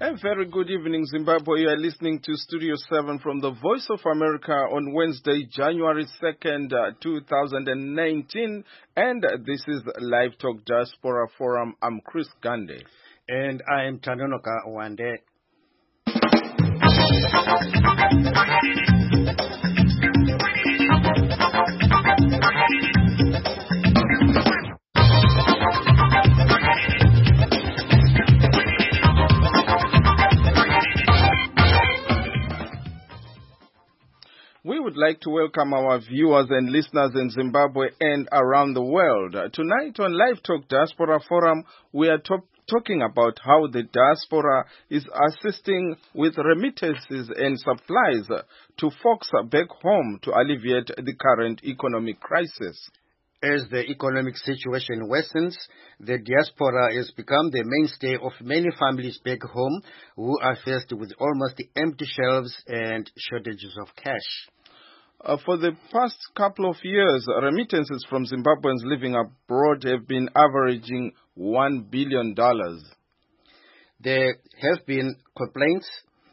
A very good evening, Zimbabwe. You are listening to Studio 7 from the Voice of America on Wednesday, January 2nd, 2019. And this is Live Talk Diaspora Forum. I'm Chris Gande. And I am Tanonoka Wande. We would like to welcome our viewers and listeners in Zimbabwe and around the world. Tonight on Live Talk Diaspora Forum, we are talking about how the diaspora is assisting with remittances and supplies to folks back home to alleviate the current economic crisis. As the economic situation worsens, the diaspora has become the mainstay of many families back home who are faced with almost empty shelves and shortages of cash. For the past couple of years, remittances from Zimbabweans living abroad have been averaging $1 billion. There have been complaints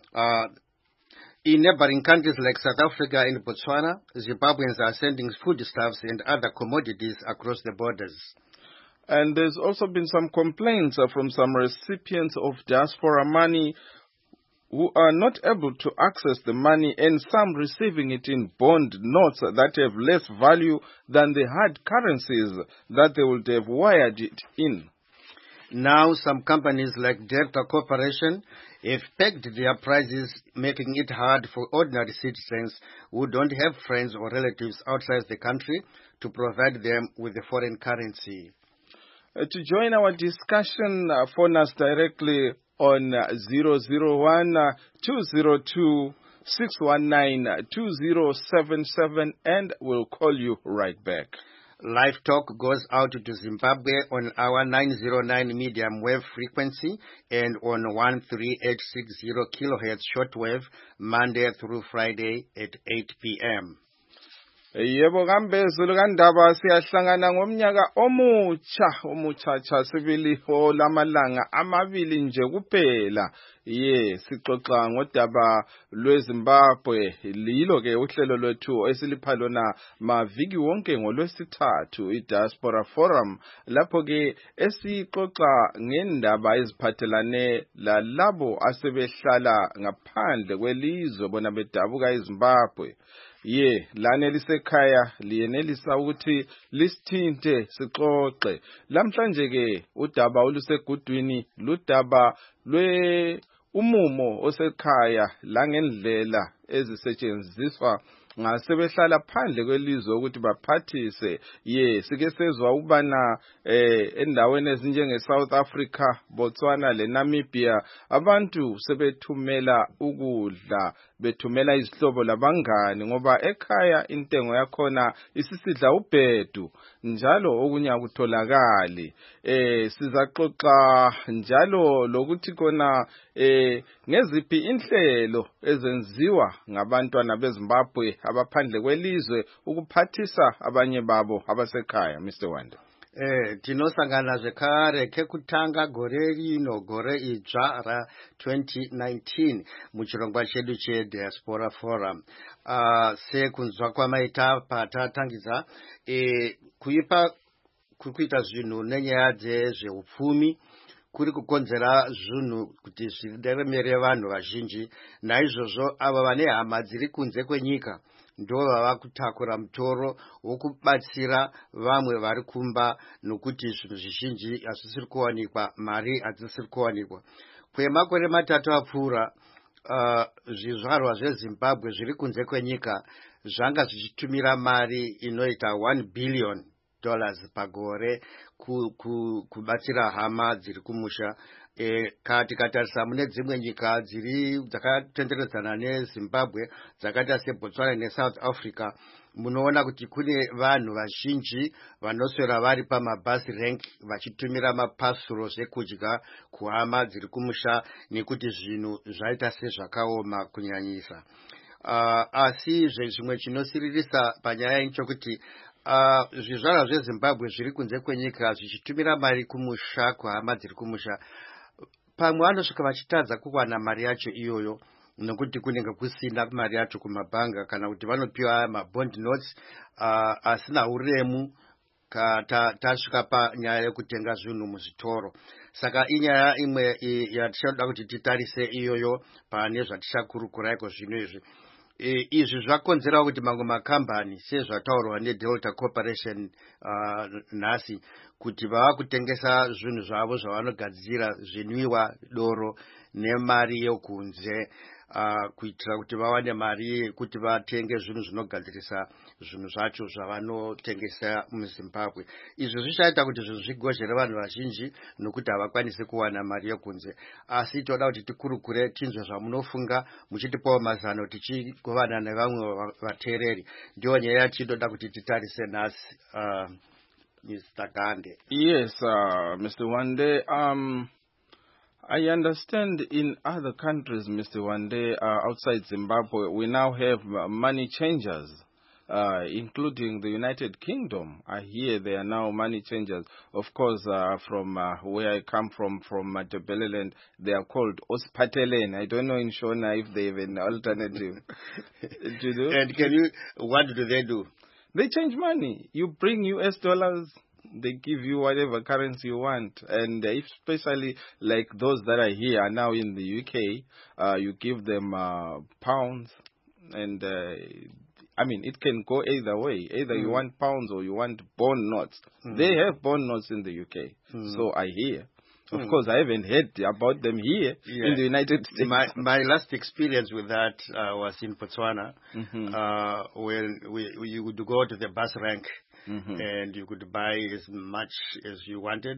in neighboring countries like South Africa and Botswana. Zimbabweans are sending foodstuffs and other commodities across the borders. And there's also been some complaints from some recipients of diaspora money who are not able to access the money, and some receiving it in bond notes that have less value than the hard currencies that they would have wired it in. Now some companies like Delta Corporation have pegged their prices, making it hard for ordinary citizens who don't have friends or relatives outside the country to provide them with the foreign currency. To join our discussion, phone us directly on 001-202-619-2077, and we'll call you right back. Live Talk goes out to Zimbabwe on our 909 medium wave frequency and on 13860 kilohertz shortwave Monday through Friday at 8 p.m. Yebo kambezulu kandaba siyahlangana ngomnyaka omutsha sibili lamalanga amabili nje kuphela. Sixoxa ngodaba lweZimbabwe, lilo ke uhlelo lwethu esilipha lona maviki wonke ngolwesithathu iDiaspora Forum, lapho ke esixoxa ngendaba eziphathelane lalabo asebehlala ngaphandle kwelizwe bona bedabuka eZimbabwe. Lana elisekhaya liyenelisa ukuthi lisithinte sixoxe. Lamhlanje ke udaba olusegudwini ludaba umumo osekhaya langendlela ezisetshenziswa ngasebehlala phandle kwelizwe ukuthi baphathise. Sike sezwa ukubana endaweni ezinjenge South Africa, Botswana le Namibia abantu sebethumela ukudla, bethumela izihlobo labangani ngoba ekhaya intengo yakhona isisidla ubhedu njalo okunye akutholakali. Sizaxoxa njalo lokuthi kona ngeziphi inhlelo ezenziwa ngabantwana beZimbabwe abaphandle kwelizwe ukuphathisa abanye babo abasekhaya. Mr. Wanda. Tinosangana zvekare kekutanga gore rino, gore idzva ra 2019 muchirongwa chedu cheDiaspora Forum. Sekunzwa kwamaita patatangidza kuita zvinhu nenyaya dzezveupfumi kuri kukonzera zvinhu kuti zviremere vanhu vazhinji. Naizvozvo ava vane hama dziri kunze kwenyika ndo vava kutakura mutoro wokubatsira vamwe vari kumba, nokuti zvinhu zvizhinji hazvisiri kuwanikwa, mari hadzisiri kuwanikwa. Kwemakore matatu apfuura, zvizvarwa zveZimbabwe zviri kunze kwenyika zvanga zvichitumira mari inoita $1 billion pagore kubatsira hama dziri kumusha. Tikatarisa mune dzimwe nyika dzakatenderedzana neZimbabwe dzakaita seBotswana neSouth Africa, munoona kuti kune vanhu vazhinji vanoswera vari pamabhasi rank vachitumira mapasuro zvekudya kuhama dziri kumusha, nekuti zvinhu zvaita sezvakaoma kunyanyisa. Asi zvimwe chinosiririsa panyaya inchokuti zvizvarwa zveZimbabwe zviri kunze kwenyika zvichitumira mari kumusha, kuhama dziri kumusha, pamwe anosvika vachitadza kuwana mari yacho iyoyo nokuti kunenge kusina mari yacho kumabhanga kana kuti vanopiwa mabond notes asina uremu tasvika panyaya yekutenga zvinhu muzvitoro. Saka inyaya imwe yatichada kuti titarise iyoyo pane zvatichakurukuraiko zvino izvi. Izvi zvakonzera kuti mamwe makambani sezvataurwa neDelta Corporation nhasi kuti vava kutengesa zvinhu zvavo zvavanogadzira zvinwiwa, doro nemari yokunze kuitira kuti vawane mari kuti vatenge zvinhu zvinogadzirisa zvinhu zvacho zvavanotengesa muZimbabwe. Izvi zvichaita kuti zvinhu zvigozhere vanhu vazhinji nokuti havakwanisi kuwana mari yokunze. Asi toda kuti tikurukure tinzwe zvamunofunga muchitipawo mazano tichigovana nevamwe vateereri. Ndiyo nyaya yatinoda kuti titarise nhasi. Mr. Gande. Yes, Mr. Wande. I understand in other countries, Mr. Wande, outside Zimbabwe, we now have money changers, including the United Kingdom. I hear they are now money changers. Of course, from where I come from Matabeleland, they are called Ospatelen. I don't know in Shona if they have an alternative. And what do they do? They change money. You bring US dollars, they give you whatever currency you want. And especially like those that are here are now in the UK, you give them pounds. And it can go either way. Either you want pounds or you want bond notes. They have bond notes in the UK. So I hear. Of course, I haven't heard about them here in the United States. My last experience with that was in Botswana, when you would go to the bus rank and you could buy as much as you wanted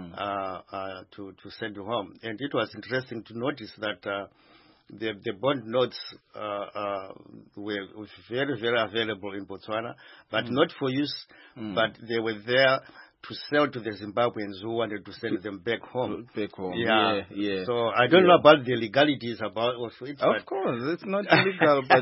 to send home. And it was interesting to notice that the bond notes were very, very available in Botswana, but not for use, but they were there to sell to the Zimbabweans who wanted to send them back home. Yeah. So I don't know about the legalities about also it. Of course, it's not illegal, but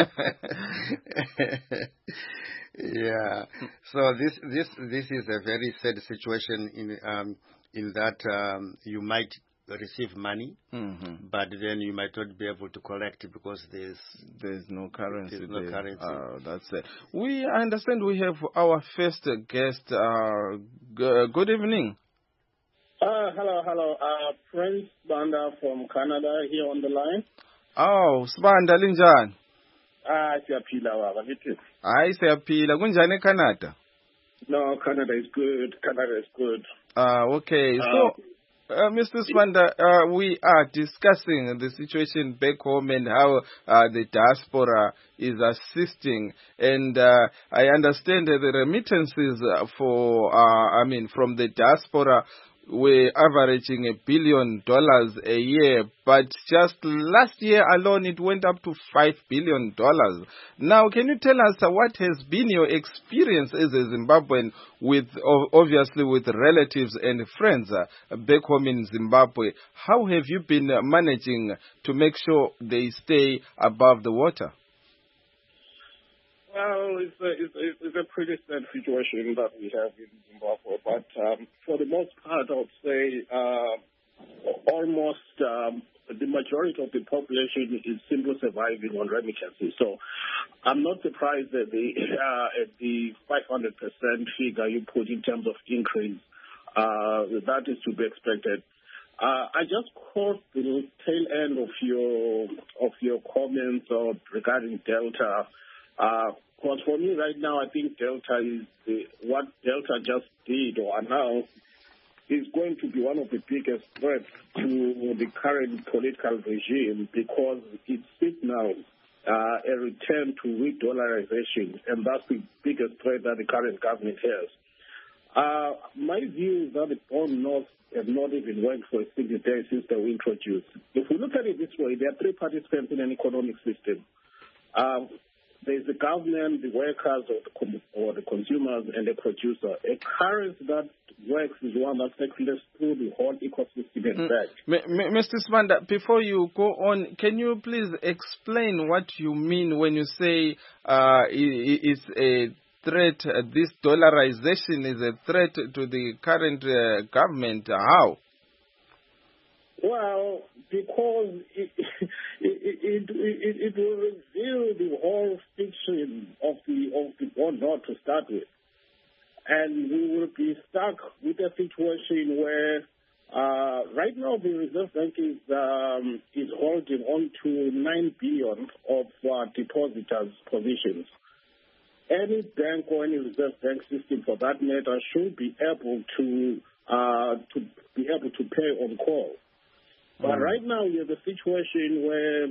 yeah. So this is a very sad situation in that you might receive money, but then you might not be able to collect it because there's no currency. There's no currency. That's it. I understand we have our first guest. Good evening. Hello. Prince Banda from Canada here on the line. Oh, Sibanda linjani? Siyaphila baba ngithi. Hayi siyaphila. Kunjani eCanada? No, Canada is good. Okay. So Mr. Sibanda, we are discussing the situation back home and how the diaspora is assisting. And I understand that the remittances from the diaspora were averaging $1 billion a year, but just last year alone it went up to $5 billion. Now, can you tell us what has been your experience as a Zimbabwean obviously with relatives and friends back home in Zimbabwe? How have you been managing to make sure they stay above the water? Well, it's a pretty sad situation that we have in Zimbabwe, but for the most part, I would say almost the majority of the population is simply surviving on remittances. So I'm not surprised that at the 500% figure you put in terms of increase, that is to be expected. I just caught the tail end of your comments regarding Delta. Because for me right now, I think Delta is what Delta just did or announced is going to be one of the biggest threats to the current political regime because it signals a return to re-dollarization, and that's the biggest threat that the current government has. My view is that the bond notes have not even worked for a single day since they were introduced. If we look at it this way, there are three participants in an economic system. There's the government, the workers, or the consumers, and the producer. A currency that works is one that circulates through the whole ecosystem and back. Mr. Sibanda, before you go on, can you please explain what you mean when you say it's a threat, this dollarization is a threat to the current government? How? Well, Well, because it will reveal the whole fiction of the bond note to start with. And we will be stuck with a situation where right now the Reserve Bank is holding on to 9 billion of depositors' positions. Any bank or any Reserve Bank system, for that matter, should be able to pay on call. But right now we have a situation where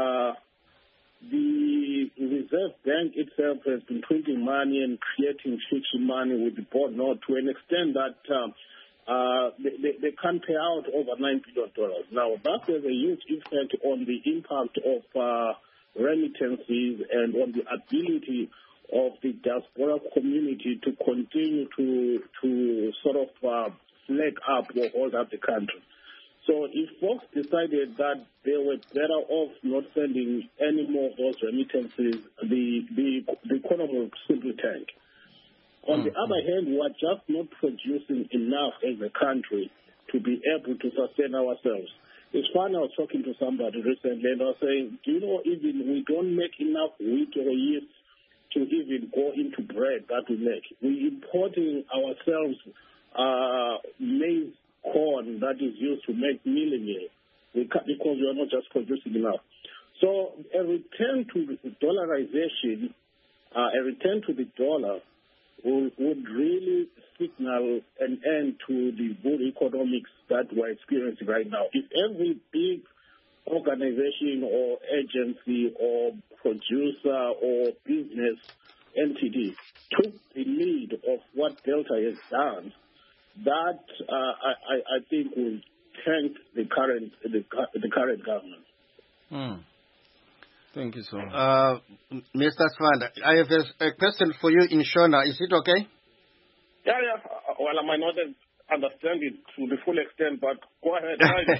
the Reserve Bank itself has been printing money and creating fiction money with the bond note to an extent that they can't pay out over $9 billion. Now, that has a huge effect on the impact of remittances and on the ability of the diaspora community to continue to sort of flag up or hold up the country. So if folks decided that they were better off not sending any more of those remittances, the economy will simply tank. On the other hand, we are just not producing enough as a country to be able to sustain ourselves. It's funny, I was talking to somebody recently and I was saying, do you know, even we don't make enough wheat or yeast to even go into bread that we make. We're importing ourselves maize corn that is used to make meal because we are not just producing enough. So a return to dollarization, a return to the dollar would really signal an end to the good economics that we're experiencing right now. If every big organization or agency or producer or business entity took the lead of what Delta has done, that I think will tank the current government. Thank you so much. Mr. Swanda, I have a question for you in Shona. Is it okay? Yeah. Well, I might not understand it to the full extent, but go ahead.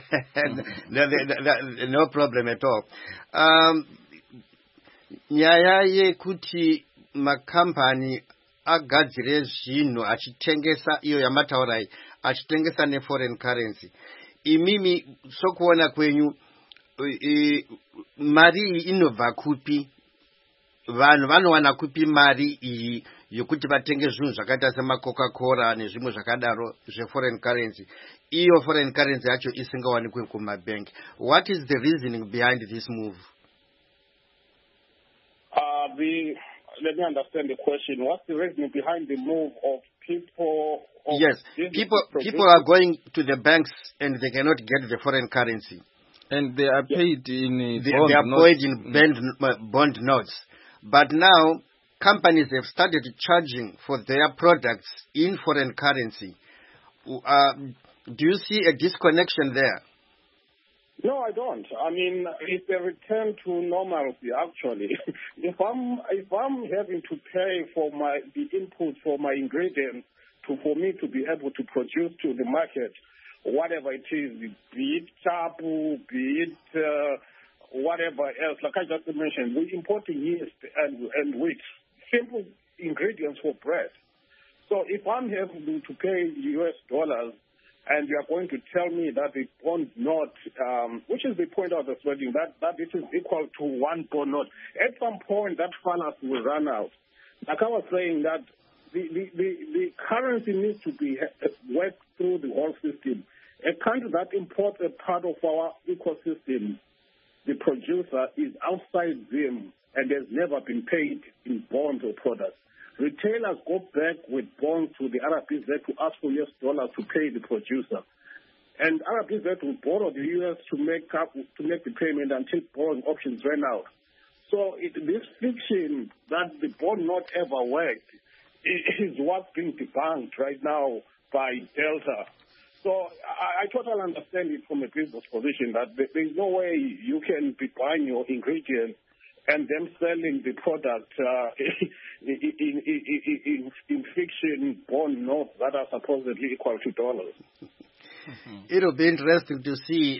No problem at all. Nyaya yekuti makampani agadzire zvinhu achitengesa iyo yamataurai achitengesa neforeign currency. Imimi sokuona kwenyu mari iyi inobva kupi? Vanhu vanowana kupi mari iyi yokuti vatenge zvinhu zvakaita semacoca-cola nezvimwe zvakadaro zveforeign currency? Iyo foreign currency yacho isingawanikwe kumabank. What is the reasoning behind this move? Let me understand the question. What's the reason behind the move of people? Yes, people are going to the banks and they cannot get the foreign currency. And they are paid in bond notes. But now, companies have started charging for their products in foreign currency. Do you see a disconnection there? No, I don't. I mean, it's a return to normalcy, actually. If I'm having to pay for the input for my ingredients for me to be able to produce to the market, whatever it is, be it tapu, be it whatever else, like I just mentioned, we're importing yeast and wheat, simple ingredients for bread. So if I'm having to pay US dollars, and you are going to tell me that the bond note, which is the point of the sweating, that it is equal to one bond note. At some point, that fallacy will run out. Like I was saying, that the currency needs to be worked through the whole system. A country that imports a part of our ecosystem, the producer is outside them and has never been paid in bonds or products. Retailers go back with bonds to the RBZ to ask for US dollars to pay the producer. And RBZ will borrow the US to make the payment until borrowing options run out. So this fiction that the bond not ever worked is what's being debunked right now by Delta. So I totally understand it from a business position that there's no way you can be buying your ingredients and them selling the product in fiction bond notes that are supposedly equal to dollars. It'll be interesting to see.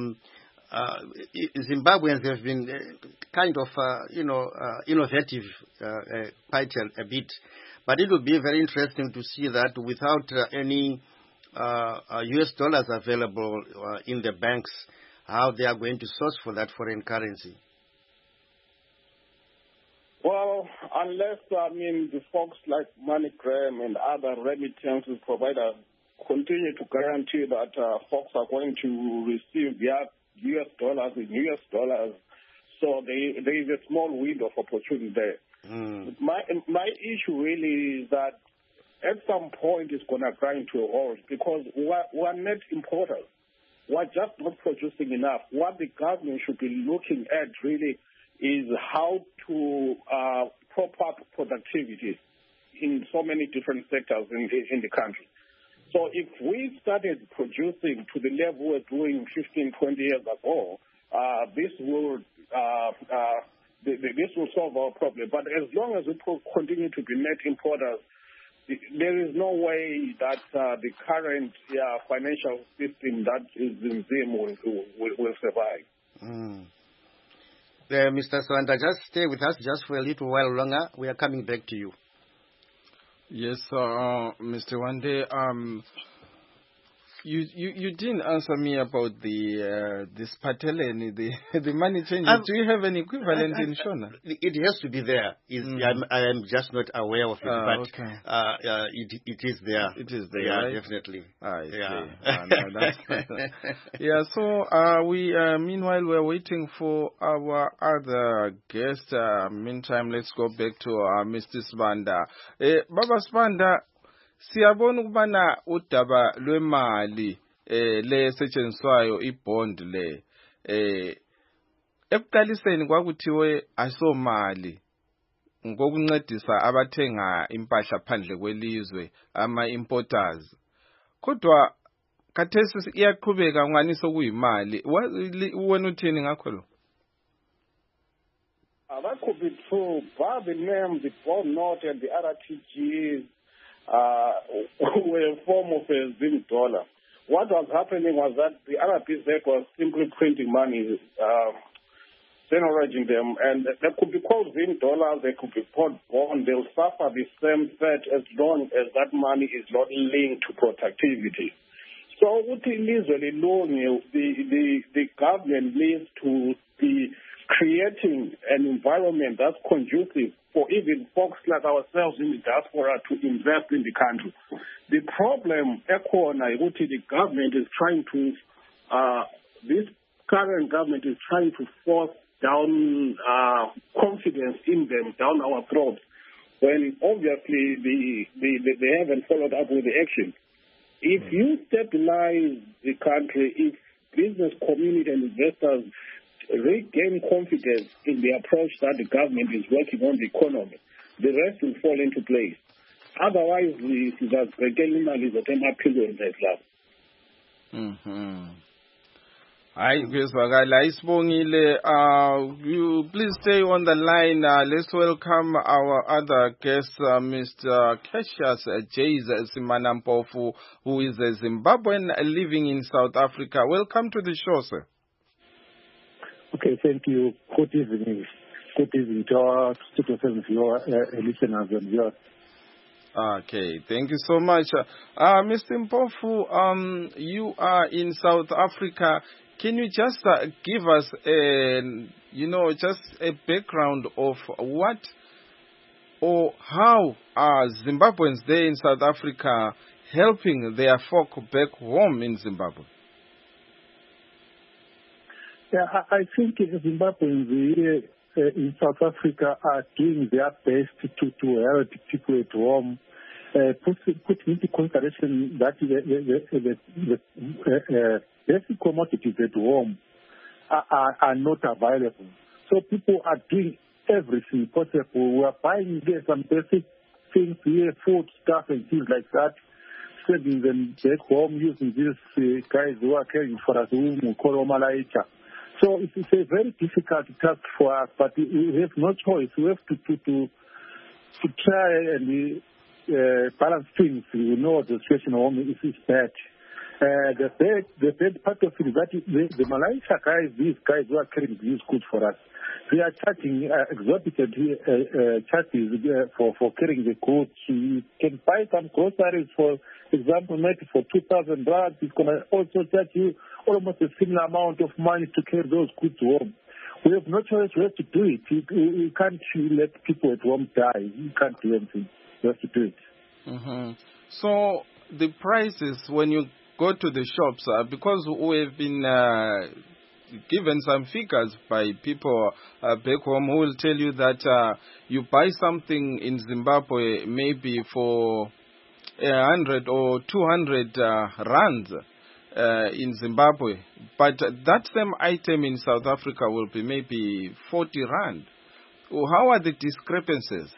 Zimbabweans have been kind of, innovative quite a bit. But it will be very interesting to see that without any US dollars available in the banks, how they are going to source for that foreign currency? Well, unless, the folks like MoneyGram and other remittances providers continue to guarantee that folks are going to receive their US dollars in US dollars, so there is a small window of opportunity there. My issue really is that at some point it's going to grind to a halt because we're net importers. We're just not producing enough. What the government should be looking at really is how to prop up productivity in so many different sectors in the country. So if we started producing to the level we were doing 15, 20 years ago, this will solve our problem. But as long as we continue to be net importers, there is no way that the current financial system that is in Zim will survive. Mr. Swanda, just stay with us just for a little while longer. We are coming back to you. Yes, Mr. Wande. You didn't answer me about this pateleni, the money changes. Do you have an equivalent in Shona? It has to be there. I am just not aware of it, but okay. It is there. It is there, yeah, right? Definitely. Yeah. So we meanwhile we're waiting for our other guest. Meantime, let's go back to Mr. Sibanda. Baba Sibanda. Siyabona ukubana udaba lwemali le esetshenziswayo ibond le ekuqaliseni kwakuthiwe asomali ngokuncedisa abathenga impahla phandle kwelizwe ama importers kodwa khathesi iyaqhubeka ngani sokuyimali wena uthini ngakho lo? That could be true, but the name, the bond note and the RTGs were a form of a Zim dollar. What was happening was that the RBZ was simply printing money, generating them, and they could be called Zim dollars, they could be called bond. They'll suffer the same fate as long as that money is not linked to productivity. So the government needs to be creating an environment that's conducive for even folks like ourselves in the diaspora to invest in the country. The problem, the government is trying to, this current government is trying to force down confidence in them, down our throats, when obviously they haven't followed up with the action. If you stabilize the country, if business community and investors regain confidence in the approach that the government is working on the economy, the rest will fall into place. Otherwise, you please stay on the line. Let's welcome our other guest, Mr. Cassius Jays Simanampofu, who is a Zimbabwean living in South Africa. Welcome to the show, sir. Okay, thank you. Good evening. Good evening to our Studio 7 listeners and viewers. Okay, thank you so much. Mr. Mpofu, you are in South Africa. Can you just give us just a background of what or how are Zimbabweans there in South Africa helping their folk back home in Zimbabwe? Yeah, I think Zimbabweans here in South Africa are doing their best to help people at home, put into consideration that the basic commodities at home are not available. So people are doing everything possible. We are buying some basic things here, food, stuff and things like that, sending them back home using these guys who are caring for us, whom we call Omalaita. So it's a very difficult task for us, but we have no choice. We have to try and balance things. We know the situation at home is bad. The third part of it is that the Malaysia guys, these guys who are carrying these goods for us, they are charging exorbitant charges for carrying the goods. You can buy some groceries, for example, maybe for 2,000 rands. It's going to also charge you almost a similar amount of money to carry those goods home. We have no choice. We have to do it. You can't let people at home die. You can't do anything. You have to do it. Mm-hmm. So the prices, when you go to the shops, because we've been given some figures by people back home who will tell you that you buy something in Zimbabwe maybe for 100 or 200 rands in Zimbabwe, but that same item in South Africa will be maybe 40 rand. How are the discrepancies?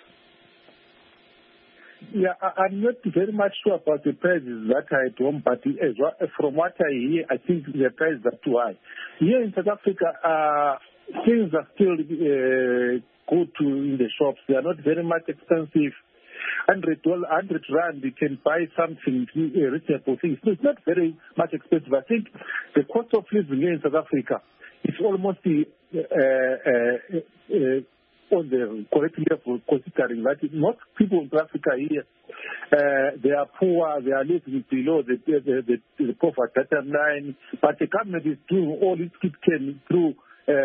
Yeah, I'm not very much sure about the prices that are at home, but from what I hear, I think the prices are too high. Here in South Africa, things are still good in the shops. They are not very much expensive. 100 rand, you can buy something reasonable things. So it's not very much expensive. I think the cost of living here in South Africa is almost on the correct level, considering that most people in South Africa here, they are poor, they are living below the poverty line, but the government is doing all it can through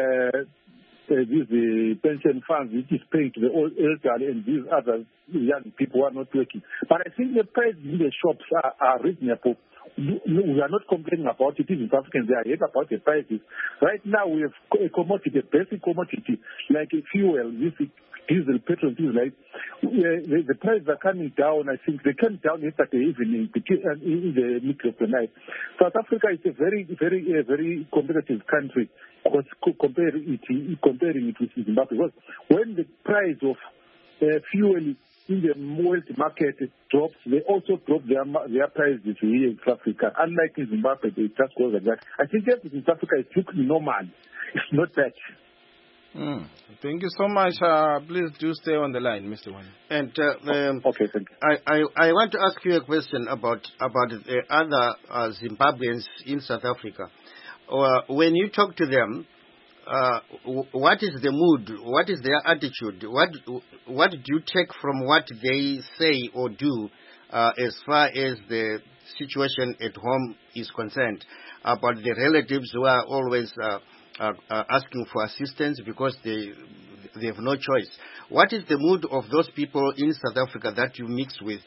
these pension funds, which is paying to the elderly and these other young people who are not working. But I think the prices in the shops are reasonable. We are not complaining about it. Even South Africans, they are happy about the prices. Right now, we have a commodity, a basic commodity, like fuel, diesel, petrol, diesel. Like, the prices are coming down. I think they came down yesterday evening in the middle of the night. South Africa is a very competitive country comparing it with Zimbabwe. Because when the price of fuel in the world market drops, they also drop their prices here in South Africa. Unlike in Zimbabwe, they just go like that. I think everything in South Africa is looking normal. It's not that. Thank you so much. Please do stay on the line, Mr. Wani. And okay, thank you. I want to ask you a question about the other Zimbabweans in South Africa. When you talk to them, what is the mood? What is their attitude? What do you take from what they say or do as far as the situation at home is concerned? About the relatives who are always asking for assistance because they have no choice. What is the mood of those people in South Africa that you mix with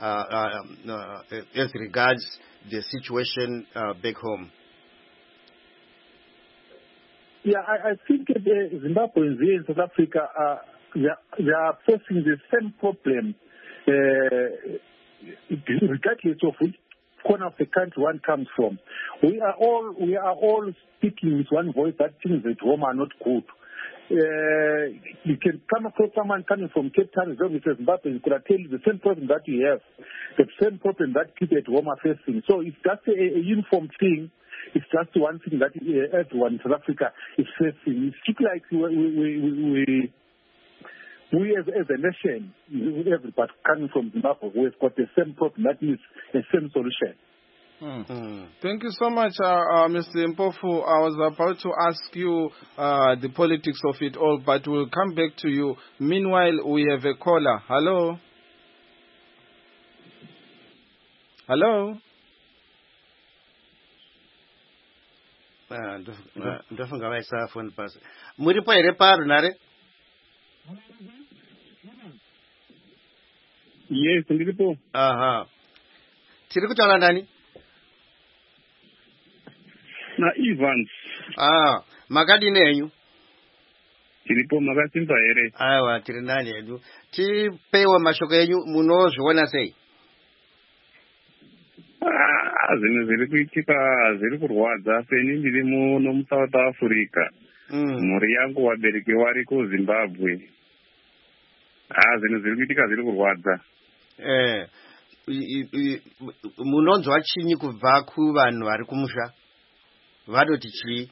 as regards the situation back home? Yeah, I think the Zimbabweans here in South Africa they are facing the same problem, regardless of which corner of the country one comes from. We are all speaking with one voice that things at home are not good. You can come across someone coming from Cape Town, Zimbabwe, could tell you the same problem that you have, the same problem that people at home are facing. So it's just a uniform thing. It's just one thing that everyone in South Africa is facing. It's like we as a nation, everybody coming from Zimbabwe, we've got the same problem. That is the same solution. Thank you so much, Mr. Mpofu. I was about to ask you the politics of it all, but we'll come back to you. Meanwhile, we have a caller. Hello? Hello? Ndofunga vaisa phone pass. Muripo ere paru nare? Yes, ndiripo. Aha. Tiri kutaura ndani? Na Evans. Makadini enyu? Tiripo makasimba ere. Aiwa, tiri nani edu. Tipewa mashoko enyu munozviona sei? Zvinhu zviri kuitika zviri kurwadza. Seni ndiri muno muSouth Africa. Mhuri yangu wabereki vari kuZimbabwe. Zvinhu zviri kuitika zviri kurwadza. Munonzwa chinyi kubva kuvanhu vari kumusha? Vadoti chii?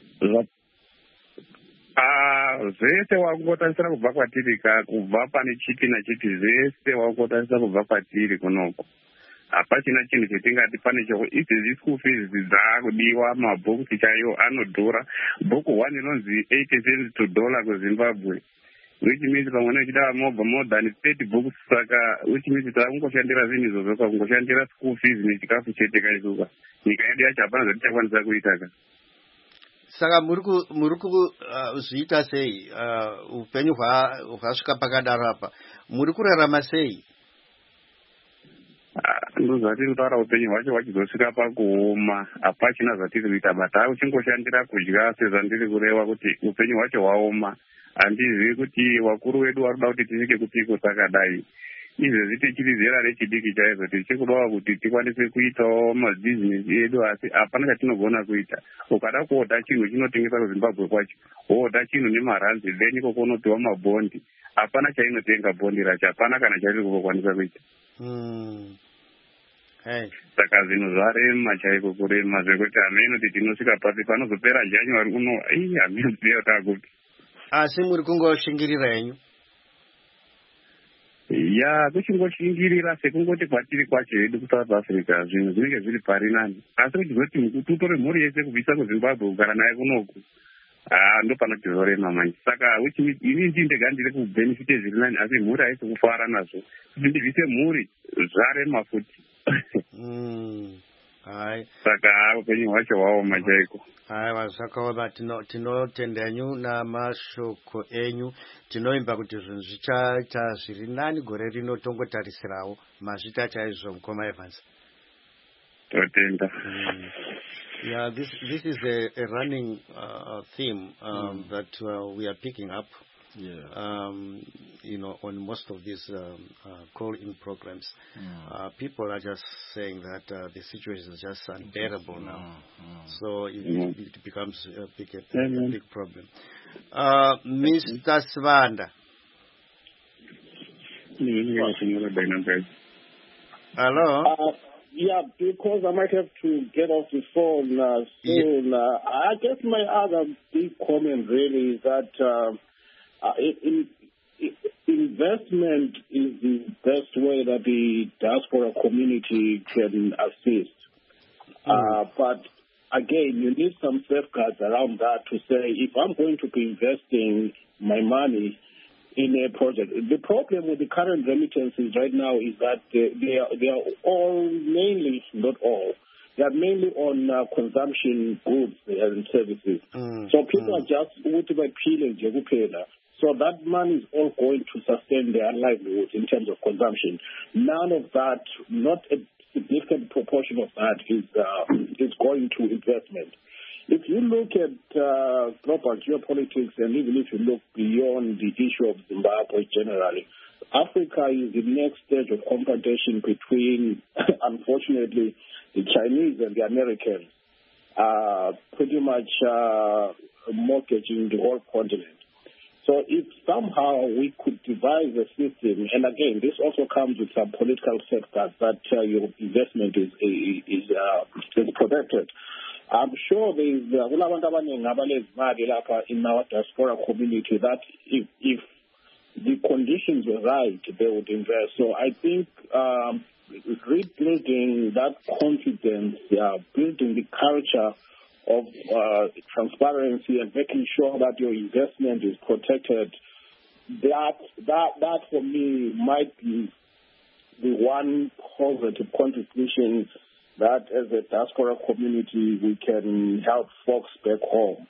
Zvese wakungotarisira kubva kwatiri kubva pane chipi nachiti zvese wakungotarisira kubva kwatiri kunoko. hapachina chinhu chetingati pane choko idzi school fees dzaakudiwa mabhuku chaiwo anodhura bhuku 1 inonzi 80 cents to dollar kuzimbabwe, which means pamwe nechida more than 30 books, saka which means takungoshandira zvinhu izvozvo kakungoshandira school fees nechikafu chete kaisuka nyika yedu yacho hapana zvatichakwanisa kuita ka. Saka muri kuzviita sei upenyu hwasvika pakadaro apa, muri kurarama sei? Ndozvatiri kutaura upenyu hwacho hwachizosvika pakuoma, hapachina zvatiri kuita, but uchingoshandira kudya sezvandiri kureva kuti upenyu hwacho hwaoma. Handizivi kuti vakuru vedu vari kuda kuti tisvike kupiko takadai. Izvezvi tichiri zera rechidiki chaizvo tichikudawo kuti tikwanise kuitawo mabhizinesi edu, asi hapana chatinogona kuita. Ukada kuodha chinhu chinotengesa kuZimbabwe kwacho, woodha chinhu nemaranzi, then ikoko unopiwa mabhondi. Hapana chainotenga bhondi racho, hapana kana chatiri kukwanisa kuita. Saka zvinhu zvarema chaiko kurema zvekuti hamenoti tinosvika pasi panozopera January uno, hamenziva takupi. Asi muri kungoshingirira henyu? Ya, kuchingoshingirira sekungoti kwatiri kwacho hedu kuSouth Africa zvinhu zvinenge zviri pari nani. Asi kuchizoti tutore mhuri yese kubvisa kuZimbabwe kugara naye kunoku, ndopanoti zorema manje. Saka ini ndindega ndiri kubenefite zviri nani, asi mhuri haisi kufara nazvo. Kuti ndibvise mhuri zvarema futi. Saka upenyu hwacho hwaoma chaiko. Haiwa, zvakaoma. Tinotenda henyu namashoko enyu. Tinoimba kuti zvinhu zvichaita zviri nani gore rino, tongotarisirawo mazvita chaizvo, Mukoma Evans. Totenda. Yeah, this is a running theme that we are picking up. Yeah. On most of these call-in programs, people are just saying that the situation is just unbearable now. So it becomes a big problem. Mr. Svanda. Hello? Yeah, because I might have to get off the phone soon. I guess my other big comment really is that investment is the best way that the diaspora community can assist. But again, you need some safeguards around that to say, if I'm going to be investing my money in a project, the problem with the current remittances right now is that they are all mainly, not all, they are mainly on consumption goods and services. So people are just so that money is all going to sustain their livelihoods in terms of consumption. None of that, not a significant proportion of that is going to investment. If you look at global geopolitics, and even if you look beyond the issue of Zimbabwe generally, Africa is the next stage of confrontation between, unfortunately, the Chinese and the Americans, pretty much mortgaging the whole continent. So if somehow we could devise a system, and again, this also comes with some political safeguards that your investment is protected. I'm sure there's in our diaspora community that if the conditions were right, they would invest. So I think rebuilding that confidence, building the culture of transparency and making sure that your investment is protected, that for me might be the one positive contribution that as a diaspora community we can help folks back home.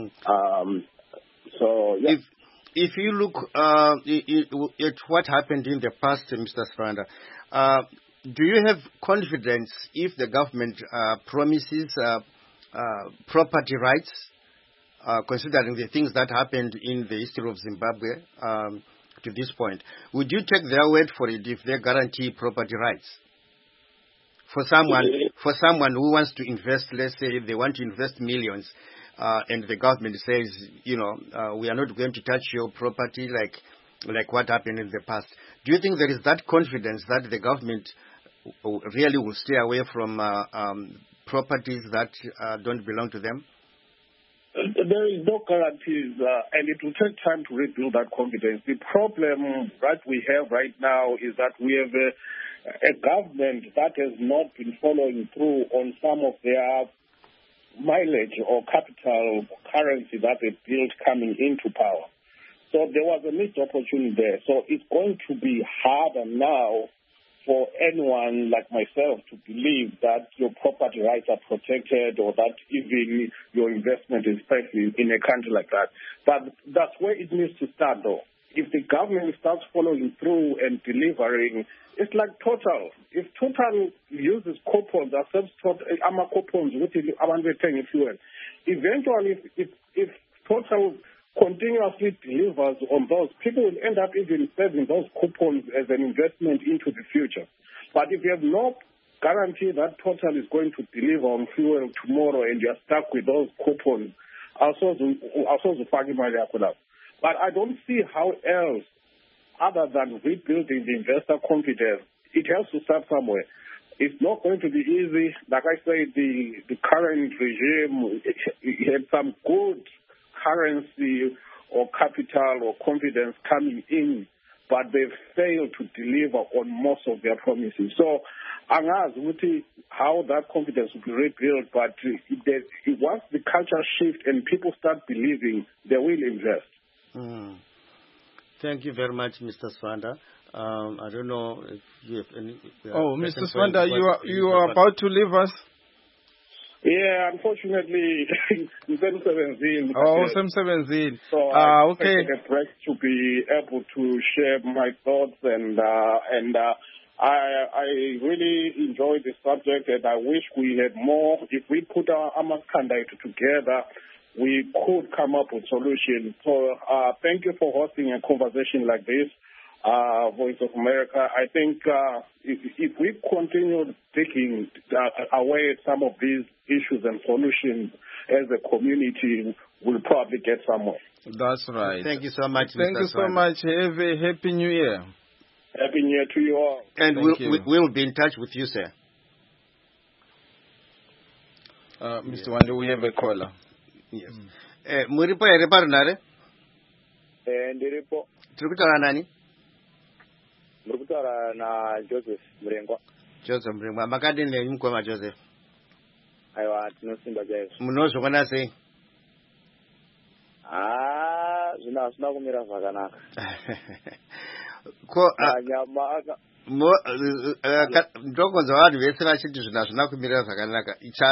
So yeah. If you look at what happened in the past, Mr. Svanda, do you have confidence if the government promises property rights, considering the things that happened in the history of Zimbabwe to this point? Would you take their word for it if they guarantee property rights? For someone who wants to invest, let's say they want to invest millions, and the government says, we are not going to touch your property like what happened in the past. Do you think there is that confidence that the government really will stay away from properties that don't belong to them? There is no guarantees, and it will take time to rebuild that confidence. The problem that we have right now is that we have a government that has not been following through on some of their mileage or capital currency that they built coming into power. So there was a missed opportunity there. So it's going to be harder now for anyone like myself to believe that your property rights are protected or that even your investment is safe in a country like that. But that's where it needs to start, though. If the government starts following through and delivering, it's like Total. If Total uses coupons, accepts coupons, which is paying fuel, eventually if Total continuously delivers on those, people will end up even saving those coupons as an investment into the future. But if you have no guarantee that Total is going to deliver on fuel tomorrow and you're stuck with those coupons, but I don't see how else, other than rebuilding the investor confidence. It has to start somewhere. It's not going to be easy. Like I said, the current regime had some good currency or capital or confidence coming in, but they've failed to deliver on most of their promises. So, angazi how that confidence will be rebuilt, but once the culture shift and people start believing, they will invest. Thank you very much, Mr. Swanda. I don't know if you have any... Mr. Swanda, you are about to leave us? Yeah, unfortunately, Sem 17. Sem 17. So I take a break to be able to share my thoughts, and I really enjoy the subject, and I wish we had more. If we put our Amaskanda together, we could come up with solutions. So thank you for hosting a conversation like this, Voice of America. I think if we continue digging away at some of these issues and solutions as a community, we'll probably get somewhere. That's right. Thank you so much, Thank you so much. Have a happy New Year. Happy New Year to you all. And we'll be in touch with you, sir. Mr. Wanda, we have a caller. Yes. Muripo ere parunare? Ndiripo. Tiri kutaura nani? Muri kutaura na Joseph Murengwa. Joseph Murengwa. Makadini nenyu mukoma Joseph? Aiwa, tinosimba chaizvo. Munozvikona sei? Zvino hazvina kumira zvakanaka. Ndokonzwa vanhu vese vachiti zvinhu hazvina kumira zvakanaka.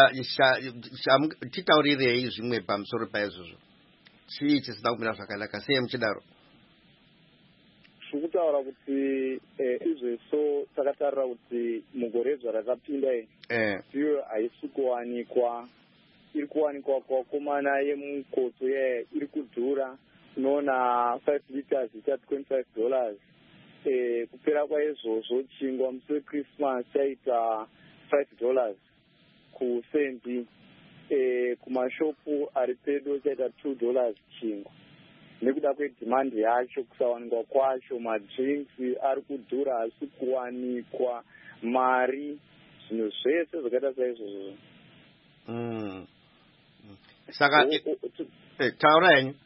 Titaurirei zvimwe pamusoro paizvozvo. Chii chisina kumira zvakanaka? Sei muchidaro? Zviri kutaura kuti izveso takatarira kuti mugore zvarakapinda ndiyo haisi kuwanikwa. Iri kuwanikwa kwakomana yemukotso iri kudhura. Unoona 5 liters icha $25. Kupera kwaizvozvo chingwa musi weChristmas chaita $5 kusendi. Kumashopu ari pedo chaita $2 chingwa. Nekuda kwedhimandi yacho, kusawanikwa kwacho, madrinks ari kudhura asi kuwanikwa, mari, zvinhu zvese zvakaita saizvozvo. Saka taura henyu.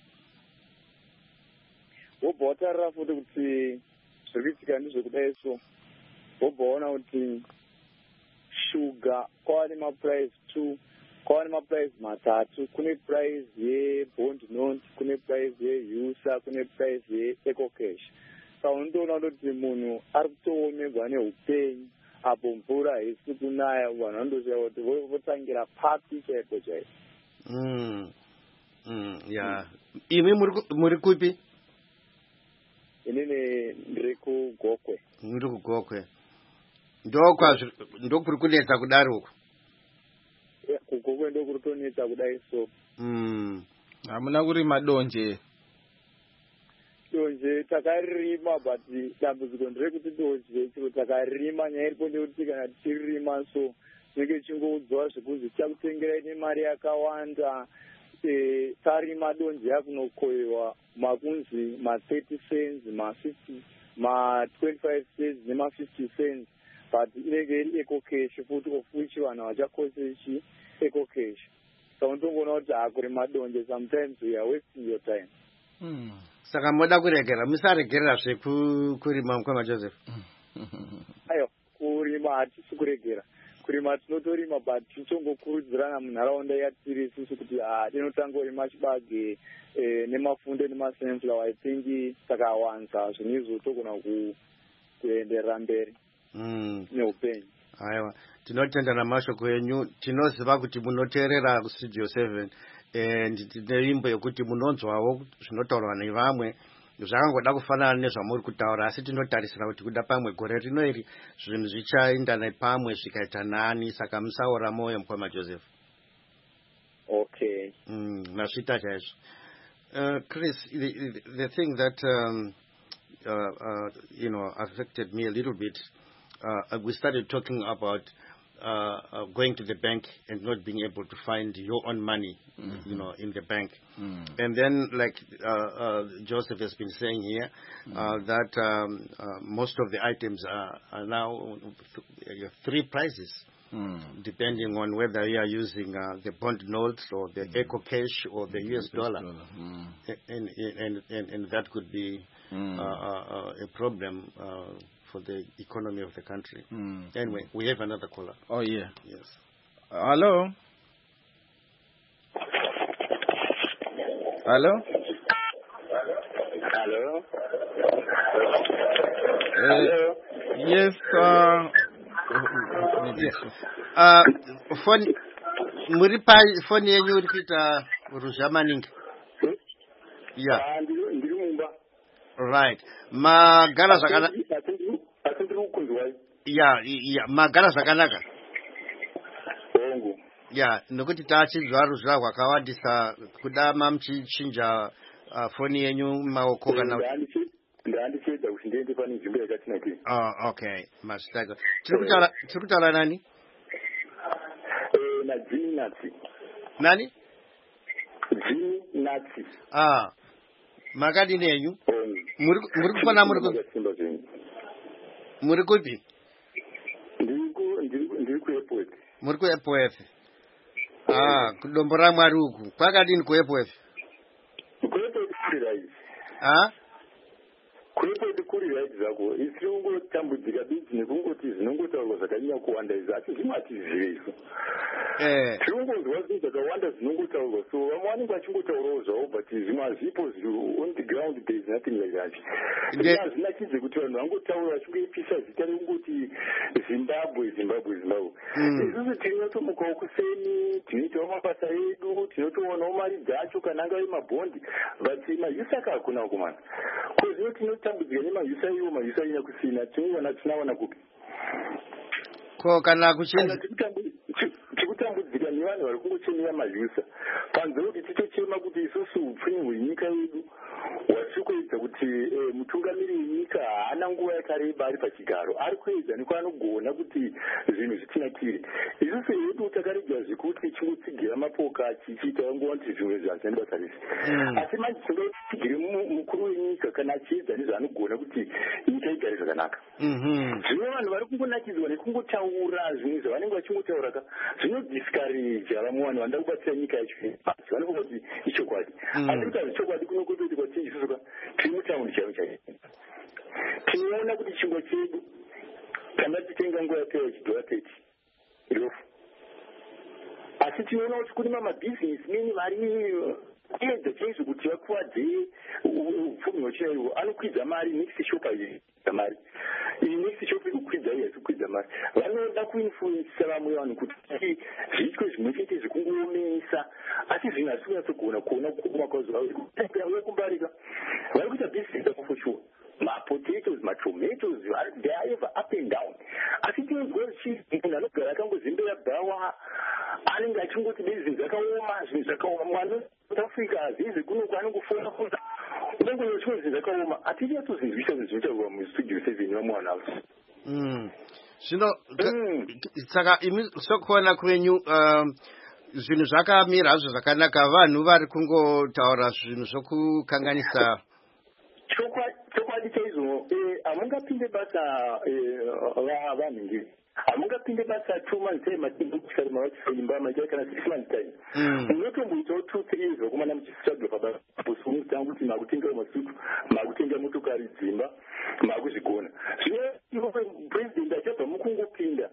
Wobva watarira futi kuti zviri kuitika ndizvekudai so. Wobva waona kuti shuga kwava nemaprice 2, kwava nemaprice matatu. Kune price yeBond Note, kune price yeUSA, kune price yeEcocash. Saka unotoona kuti munhu ari kutoomerwa neupenyu apo mvura haisi kunaya, vanhu vanondoshayiwa kuti votangira papi chaiko chaiko. Yeah. Imi muri kupi? Inini ndiri kuGokwe. Muri kuGokwe. Ndokuri kunetsa kudaro uko. KuGokwe ndokuri tonetsa kudai so. Hamuna kurima donje. Donje takarima, but dambudziko nderekuti donje chiro takarima, nyaya iripo ndekuti kana tichirima so tinenge tichingoudzwa zvekuzi tichakutengerai nemari yakawanda. Tarima donje yakunokoyewa makunzi ma30 cents, ma50, ma25 cents nema50 cents, but inenge iri EcoCash futi, of which vanhu vachakosechi EcoCash. So unotongoona kuti hakurima donje, sometimes we are wasting your time. Saka moda kuregera, musaregerera zvekurima mukoma Joseph. Ayo, kurima hatisi kuregera kurima tinotorima but tichongokurudzirana munharaunda yatiri isusu kuti tinotangorima chibage nemafunde nemasunflower I think takawanza zvinhu izvo togona kuenderera mberi neupenyu. Aiwa, tinotenda namashoko enyu. Tinoziva kuti munoteerera kustudio 7 ndine imbo yekuti munonzwawo zvinotaurwa nevamwe zvakangoda kufanana nezvamuri kutaura, asi tinotarisira kuti kuda pamwe gore rino iri zvinhu zvichaenda nepamwe zvikaita nani, saka musaora moyo mukoma Joseph. Okay. Masvita chaizvo. Chris, the thing that affected me a little bit, we started talking about going to the bank and not being able to find your own money, in the bank. And then, like Joseph has been saying here, that most of the items are now 3 prices, depending on whether you are using the bond notes or the Eco Cash or the US dollar. And that could be a problem for the economy of the country. Anyway, we have another caller. Oh, yeah. Yes. Hello? Hello? Hello? Yes, phone yenyu iri kuita ruzha maningi. Yeah. Right. Magara zvakanaka. Yeah, magara zvakanaka. Yeah, nokuti tachinzwa ruzha rwakawandisa kuda mamuchichinja phone yenyu maoko kana ndandichenza kuti ndiende pane nzvimbo yakatinakira. Okay, masitaka. Tiri kutaura nani? Na Jimmy Natsi. Nani? Jimmy Natsi. Makadi nenyu? Muri kufana muri kupi? Ndiri ku airport. Muri ku airport. Kudombo ra Mwari uku. Kwakadini ku airport? Ku airport kuri right. Ku airport kuri right zako. Isirungo tambudzika biti nekungoti zinongotaurwa zvakanyanya kuwanda izvo asi zvimatizive izvo. Zvirongozwa zvinhu zvakawanda zvinongotaurwa, so vamwe vanenge vachingotaurawo zvavo but zvimwe hazvipo on the ground there is nothing like that. Hazvinakidze kuti vanhu vangotaura vachingoipisa zita rekungoti Zimbabwe. Isusu tinotomukawo kuseni, tinoitawo mabasa edu, tinotoonawo mari dzacho kana angave mabhondi, but mahyusa akakuna kumana. Kozvino tinotambudzika nemahyusa iwo, mahyusa ina kusina, tinowana kupi? Ko kana kuchena tikutambudzika nevanhu vari kungochemera mahyusa panze kuti titochema kuti isusu upfumi hwenyika yedu hwatiri kuedza kuti mutungamiri wenyika haana nguva yakareba ari pachigaro, ari kuedza nekwaanogona kuti zvinhu zvitinakire. Isusu hedu takarega zvekuti tichingotsigira mapoka chichiita ngova kuti zvimwe zvazvani basa rese, asi manje tingatsigire mukuru wenyika kana achiedza nezvaanogona kuti nyika igare zvakanaka. Zvimwe vanhu vari kungonakidzwa nekungotaura zvimwe zvavanenge vachingotaura zvinodiscourage vamwe vanhu vanoda kubatsira nyika yacho, vanofunga kuti ichokwadi. Asi kuti hazvichokwadi kunokototi kwatiri isusu tiri mutaundi chaivo chaivo. Tinoona kuti chingwa chedu kana titenga nguva yapera chidhora 30 rofu, asi tinoona kuti kune mamabhizinesi meni vari kuedza chaizvo kuti vakuwadze upfumi hwachina iwo, anokwidza mari next shop aikwidza mari, iyi next shop ikukwidza iyi haikukwidza mari. Vanoda kuinfluensa vamwe vanhu kuti zviitwe zvimwe chete zvikungoomesa, asi zvinhu hazisi kunyatsogona kuona kukoma kwazvo kumbarika. Vari kuita bhizinesi for sure. Potatoes, tomatoes, they are ever up and down. Asi tinozwa munhu anogara akangozembera bhawa anenge achingoti zvinhu zvakaoma, zvinhu zvakaoma. Mwana South Africa hazizi kuno kwaanongofona unongoona chimwe zvinhu zvakaoma. Hatichatozinzwisisa zvinhu zvinotaurwa mustudio 7 vamwe vanhu avo. Zvino saka imi sokuona kwenyu zvinhu zvakamira hazvo zvakanaka, vanhu vari kungotaura zvinhu zvokukanganisa. Chokwadi chaizvo hamungapinde basa vanhu ngei, hamungapinde basa 2 months time matimbokusari mavachisaimba maita kana 6 months time, munotomboitawo 2-3 years vakomana muchistruggle pabasa musitanga kuti makutengawo masutu, makutenga motokari dzimba, makuzvigona. Zvino president achabva mukungopinda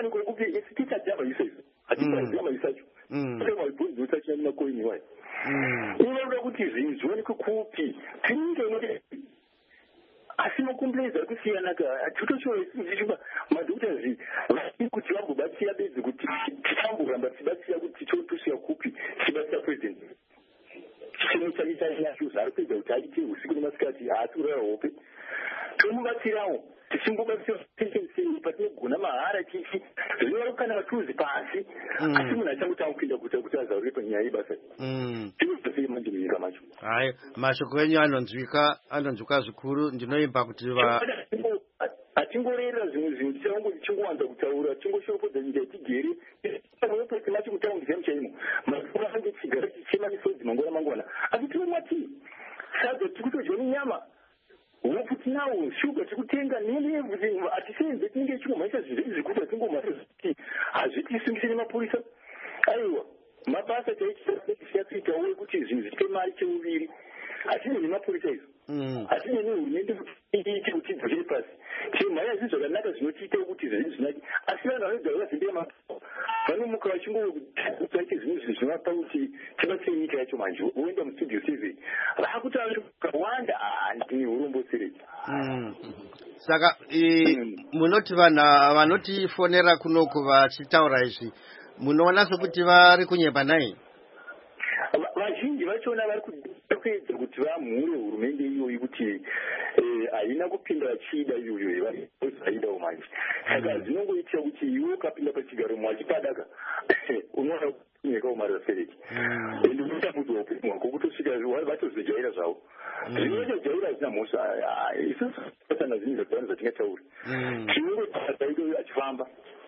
kuti isitita jama isezo atipa jama isacho sema ibonzo tachi na koini wai unoda kuti zvinhu zvioneke kupi tinge inote asina kumbleza kusiyana ka atutoshora isiziba madokota zi kuti vangobatsira bedzi kuti tichambogamba tibatsira kuti tichotusiya kupi tibatsira president chinochaita nyashu zvari kuita kuti aite usiku nemasikati haasurawo hope tomubatsirawo tichimbobatsira patinogona mahara chichi zvinova kana matuzi pasi asi munhu achangotanga kuenda kuti azaurire panyaya yebasa tinosei manje munyika macho hayi mashoko enyu anonzwika zvikuru ndinoimba kuti hatingorera zvimwe zvinhu tichanongoti chingowanza kutaura tingoshoropodza nyika itigere pamwepese macho kutaura ndizamu chaimo mazuva ange chigara chichema misodzi mangwana mangwana asi tinomwati sadza tikutodya nenyama huku tinawo shuga tikutenga nene hatisenze tinenge chingomhaisa zvinhu zvekuti hatingomhaisa kuti hazvitisungise nemapurisa aiwa mabasa chaichiyatsuitawo kuti zvinhu zviite mari cheuviri hatine nemapurisa izo hatine nehurumende kuti iite kuti dzokere pasi chemhaya zvinhu zvakanaka zvinotiitawo kuti zvinhu zvinaki asi vanhu vanodzava vazembera mapurisa vanomuka vachingotaite zvinhu zvinovapa kuti tibatsire nyika yacho manje voenda mustudio 7 vakutaura kakawanda handine uromboseredza saka munoti vanhu vanotifonera kunoko vachitaura izvi munoona sokuti vari kunyemba nai vazhinji vachona vari kuedza kuti vamhure hurumende iyoyi kuti haina kupinda vachida iyoyo vaidawo manje saka zvinongoitira kuti iwe ukapinda pachigaro mwachipadaka unoona kunyekawo mari vasereki ende unotambudzwa upenyu hwako kutosvika vatozojaira zvavo zvinotojaira zvisina mhosva isusu pasana zvinhu zvakawanda zvatingatauri tinongoaaido achifamba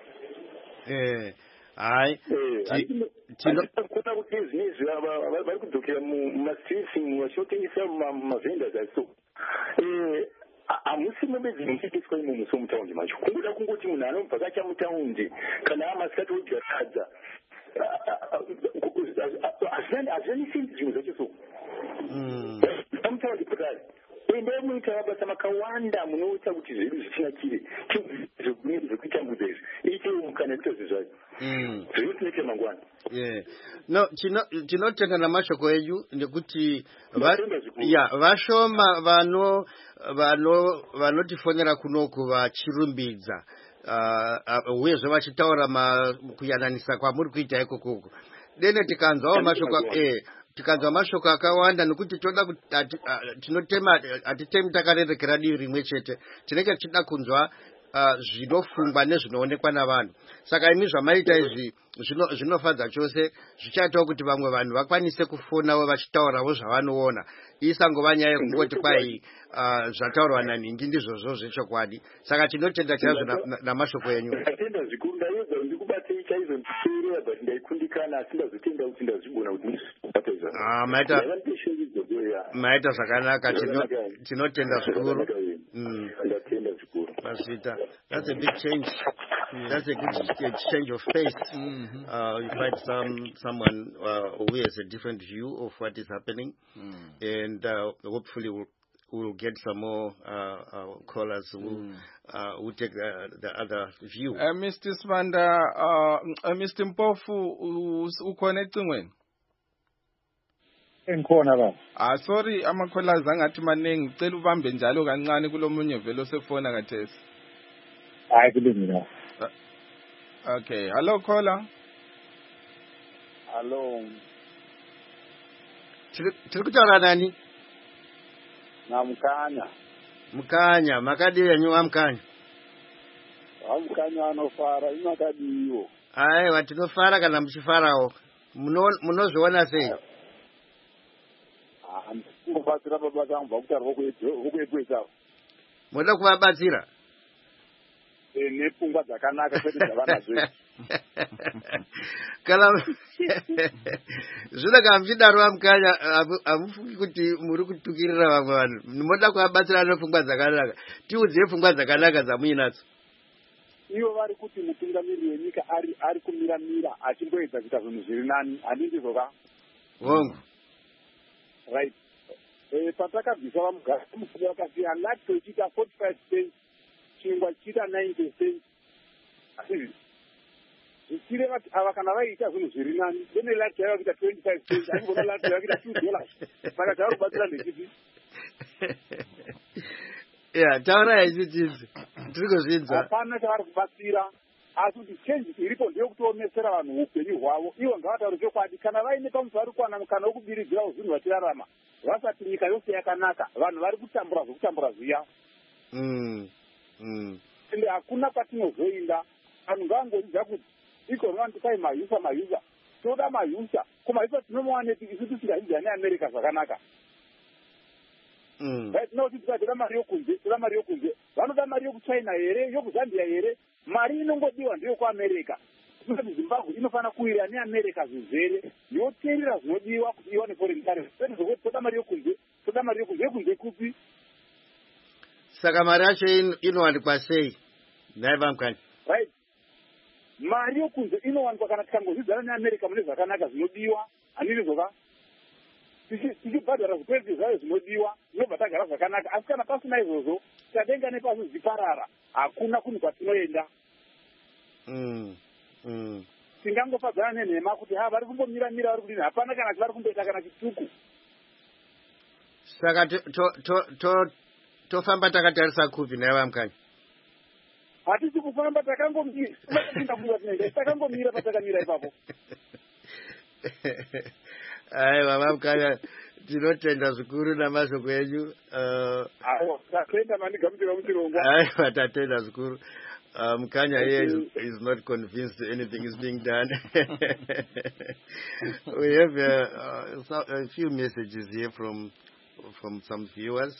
hayi tinokona kuti zvinezvi vari kudzokera mumastreets vachitotengesa mavhendas aso hamusi mombe dzinotengeswa imomo somutaundi macho kungoda kungoti munhu anomubvakacha mutaundi kana amasikati odya sadza hazvianisendi zvimwe zvacho so amutaundi pakare endai muita mabasa makawanda munoita kuti zvedu zvichinakire zvekuitambudza izvi iitewo mukana yekuita zvinhu zvayo zvino tinoite mangwana no tinotenda namashoko enyu nekuti vashoma vanotifonera kunoko vachirumbidza uyezve vachitaura kuyananisa kwamuri kuita ikokoko dene tikanzwawo mashoko akawanda nekuti toda tinotema hatitemi takarerekera divi rimwe chete tinenge tichida kunzwa zvinofungwa nezvinoonekwa navanhu saka imi zvamaita izvi zvinofadza chose zvichaitawo kuti vamwe vanhu vakwanise kufonawo vachitaurawo zvavanoona isangova nyaya yekungoti kwai zvataurwa nanhingi ndizvozvo zvechokwadi saka tinotenda chaizvo namashoko enyu atenda zvikuru ndaedza ndikubatei chaizvo ndikuteerera but ndaikundikana asi ndazotenda kuti ndazvigona kuti maita zvakanaka tinotenda zvikuru ndatenda zvikuru Masvita. That's a big change. That's a good change of pace. You find someone who has a different view of what is happening, and hopefully we'll get some more callers who take the other view. Mr. Sibanda, Mr. Mpofu, uconnecting when? Enkhona baba. Sorry amakhwela zangathi maningi ngicela ubambe njalo kancane kulomunye velo sefona kathesi. Hayi kulungile. Okay, hello caller. Hello. Tiri kutaura nani? Namkanya. Mkanya, makadi yenyu amkanya. Amkanya anofara imakadiyo. Aiwa tinofara kana muchifarawo. Munozviona sei? Kubatsira baba vangu vakutarwa kuedza. Moda kuvabatsira? Nepfungwa dzakanaka kwete dzavanadzo. Kana zvino kana muchidaro amukanya hamufungi kuti muri kutukirira vamwe vanhu. Moda kuvabatsira nepfungwa dzakanaka. Tiudzei pfungwa dzakanaka dzamuinadzo. Ivo vari kuti mutungamiri wenyika ari kumira achingoedza kuita zvinhu zviri nani handindizoka. Hongu. Right. Patakabvisa vamugara mufumi vakati anati chiita 45 cents chingwa chiita 90 cents. zvichireva kuti ava kana vaita zvinhu zviri nani dene lati yava kuita 25 cents achigona lati yava kuita $2 saka tavari kubatsira ndechiti taura ichichidzi tiri kuzvinzwa hapana chavari kubatsira asi kuti chenji iripo ndeyekutoomesera vanhu upenyu hwavo ivo ngavataure chokwadi kana vaine pamusari kuwana mukana wokubiridzirawo zvinhu vachirarama vasati nyika yose yakanaka vanhu vari kutambura zvokutambura zviya ende hakuna kwatinozoinda vanhu ngavangoridza kuti ikonani tikai mahyusa toda mahyusa kumahyusa tinomawanepi isu tisingahinzira neamerica zvakanaka tinoti tikatoda mari yokunze toda mari yokunze vanoda mari yokuchina here yokuzambia here mari inongodiwa ndeyokuamerica kuti zimbabwe inofanira kuwira neamerica zvizere yoteerera zvinodiwa kuti iwane foreign currency zvokuti toda mari yokunze yokunze kupi saka mari yacho inowanikwa sei naiva mukani right mari yokunze inowanikwa kana tikangozvidzana neamerica mune zvakanaka zvinodiwa hanini zoka tichibhadhara zvikwereti zvayo zvinodiwa zvinobva tagara zvakanaka asi kana pasina izvozvo tadenga nepasi zviparara hakuna kunhu kwatinoenda tingangofadzana nenhema kuti vari kumbomira vari kudini hapana kana vari kumboita kana chituku saka tofamba takatarisa kupi naiva mukanya hatisi kufamba takangomira patakamira ipapo aiwa vamukanya tinotenda zvikuru namashoko enyu tatenda manigamuchira muchirongwa aiwa tatenda zvikuru Mukanya here is not convinced anything is being done. We have a few messages here from some viewers.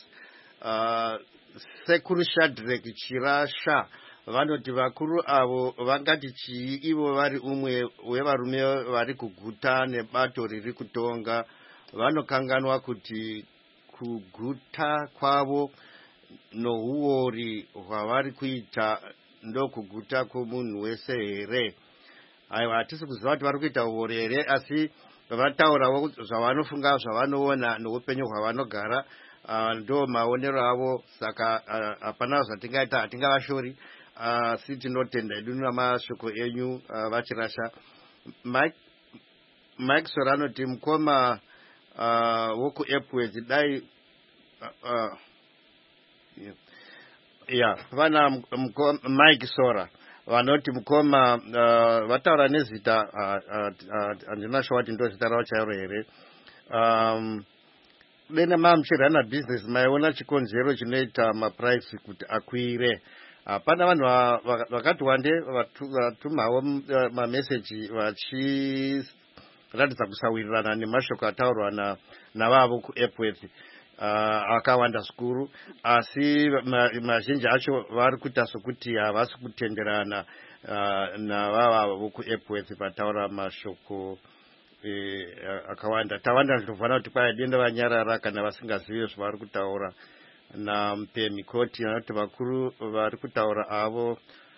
Sekuru Shadrach Chirasha vanoti vakuru avo vangati chii ivo vari umwe wevarume vari kuguta nebato riri kutonga vanokanganwa kuti kuguta kwavo nouori hwavari kuita ndokuguta kwomunhu wese here. Aiwa, hatisi kuziva kuti vari kuita uori here, asi vataurawo zvavanofunga zvavanoona noupenyu hwavanogara, ndo maonero avo. Saka hapana zvatingaita, hatingavashori, asi tinotenda hedu namashoko enyu vachirasha. Mike Sorano ti mukoma wokuEpworth dai vana Mike Sora vanoti mukoma vataura nezita handina sure kuti ndo zita ravo chairo here. Dena mamuchirana business maiona chikonzero chinoita maprice kuti akwire. Pana vanhu vakati wande vatumawo mameseji vachiratidza kusawirirana nemashoko ataurwa navavo kuEpworth. Akawanda zvikuru, asi mazhinji acho vari kuita sokuti havasi kutenderana navava vokuEpworth pataura mashoko akawanda. Tawanda ndinofanira kuti kwai denda vanyarara kana vasingazivi zvavari kutaura. Nampemi Koti anoti vakuru vari kutaura avo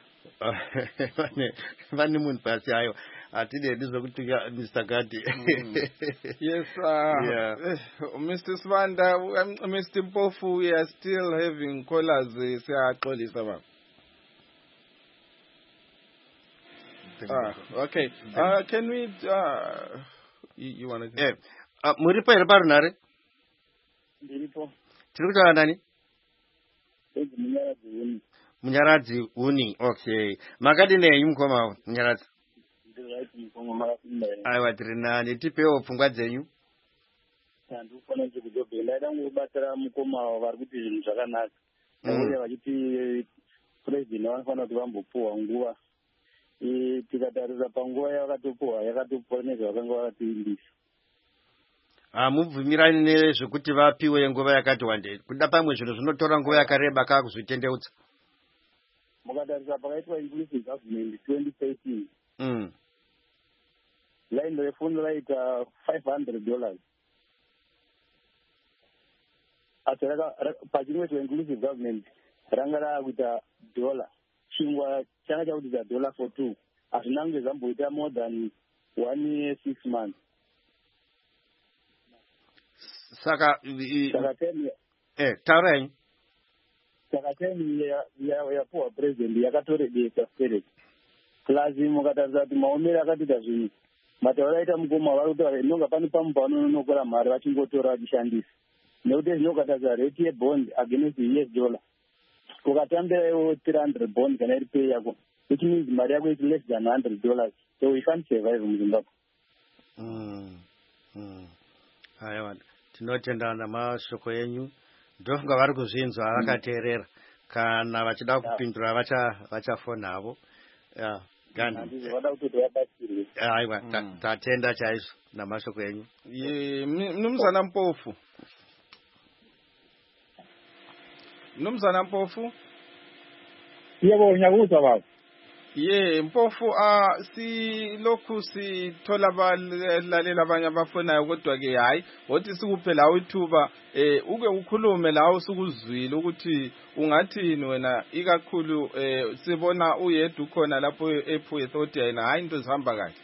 vane munhu pasi ayo. Atidedi zokuti Mr. Gadi. Yes, Mr. Swanda, Mr. Mpofu, we are still having callers. Okay. Can we? You want to? Muripo here parunare? Ndiripo. Tiri kutaura nani? Munyaradzi Uni. Okay. Makadi nei mukoma Munyaradzi? Aiwa, tiri nani, tipewo pfungwa dzenyu. Handifana chekudhobhe ndaida kungobatsira mukoma vari kuti zvinhu zvakanaka. Uye vachiti president vanofanira kuti vambopuhwa nguva. Tikatarisa panguva yakatopuhwa yakatopuhwa nezvavakanga vakatiimbisa. Mubvumirani nezvekuti vapiwe nguva yakati wandei. Kuda pamwe zvinhu zvinotora nguva yakareba kakuzvitendeutsa. Mukatarisa pakaitwa inclusive government 2013. Line refundo raita $500. Asi pachinoitwa inclusive government ranga raakuita $. Chingwa changa chakuita $4 for 2. Hazvinange zvamboita more than 1 year 6 months. Saka taurai. Saka temi yapuhwa president yakatorejeka spirit. plus mukatarisa kuti maomero akatoita zvinhu matauro aita mukoma vari kutaura inonga pane pamupano unonokora mari vachingotora vachishandisa nekuti zvinokatarisa rate yebond against the US dollar ukatambira iwo 300 bond kana iri pay yako which means mari yako is less than $100 so we can't survive muZimbabwe. Aiwa tinotenda namashoko enyu ndofunga vari kuzvinzwa vakateerera kana vachida kupindura vachafona havo. Aiwa tatenda chaizvo namashoko enyu. Mnumzana Mpofu. Mnumzana Mpofu. Yebo ngiyakuza baba. Mpofu silokhu sithola abalalela abanye abafonayo kodwa ke hayi wothi sikuphe la ithuba uke ukhulume la usukuzwile ukuthi ungathini wena ikakhulu sibona uyedwa ukhona lapho ePhuye othi yena hayi into zihamba kahle.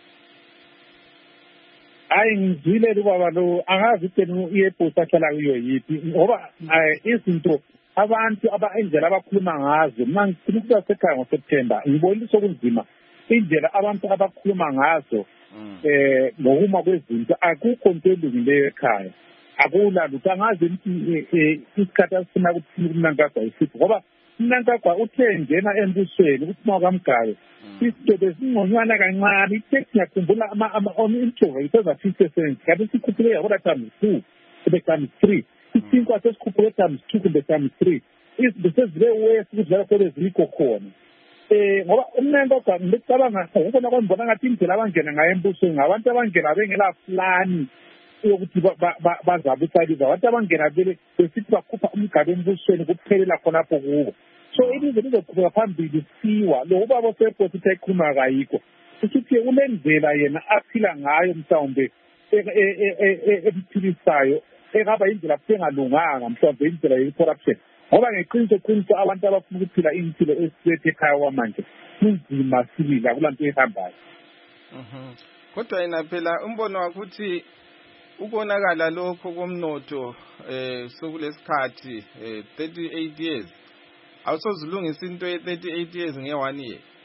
Hayi ngizile baba lo angazi ukuthi iyepost ahlala kuyo yipi ngoba izinto abantu indlela abakhuluma ngazo mina ngifuna sekhaya ngoSeptember ngibona sokunzima indlela abantu abakhuluma ngazo ngokuma kwezinto akukho into elungileyo ekhaya akula lutho angazi ukuthi isikhathi asifuna ukuphila kuMnangagwa isiphi ngoba uMnangagwa uthe ngena embusweni ukuthi makamgayo izinto bezingconywana kancane itext ngiyakhumbula ama-interview eza 50% kanti sikhuphule yakola times 2 kube times 3 isinkwa sesikhuphule times 2 kumbe times 3 izinto sezibe worse ukudlala sebezikho khona ngoba uMnangagwa ngicabanga ukubona kwambona ngathi indlela abangena ngayo embusweni ngabantu abangena bengela plan yokuthi bazabusaliza abantu abangena besithi bakhupha umgaba embusweni kuphelela khonapho kubo so ilizwe lizoqhubeka phambili siwa lo ubaba osePort ekhuluma kayikho ukuthi unendlela yena aphila ngayo mhlawumbe ephilisayo ekaba indlela engalunganga mhlawumbe indlela ye-corruption ngoba ngeqiniso abantu abafuna ukuphila impilo esilethe ekhaya kwamanje kunzima sibili akulanto ehambayo. Kodwa yena phela umbono wakho uthi ukonakala lokho komnotho sokulesikhathi 38 years awusozilungisa into ye-38 years nge-1